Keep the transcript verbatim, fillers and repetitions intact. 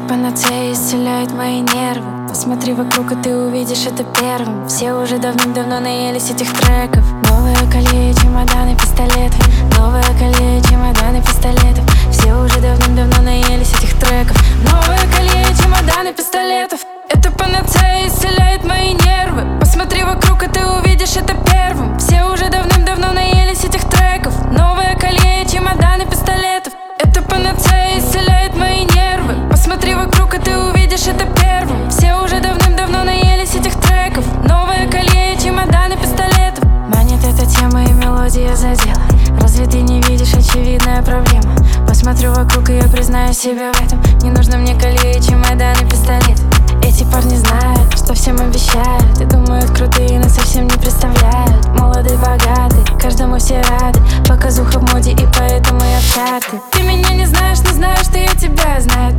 панацея исцеляет мои нервы. Посмотри вокруг, и ты увидишь это первым. Все уже давным-давно наелись этих треков. Новое колье, чемоданы, пистолеты. Новое колье, чемоданы, пистолетов. Все уже давным-давно наелись этих треков. Новое колье, чемоданы, пистолетов. Это панацея исцеляет мои нервы. Посмотри вокруг, и ты увидишь это первым. Все уже давным-давно наелись этих треков. Новое колье, чемоданы, пистолетов. Это панацея исцеляет мои нервы. Посмотри вокруг, и ты увидишь это первым. Все уже давным-давно наелись этих треков. Новое колье, чемоданы, пистолетов. Манит эта тема, и мелодия задела. Разве ты не видишь, очевидная проблема? Посмотрю вокруг, и я признаю себя в этом. Не нужно мне колье, чемоданы, пистолеты. Эти парни знают, что всем обещают, и думают крутые, но совсем не представляют. Молодые, богатые, каждому все рады. Показуха в моде, и поэтому я в чарты. Ты меня не знаешь, но знаю, что я тебя знаю.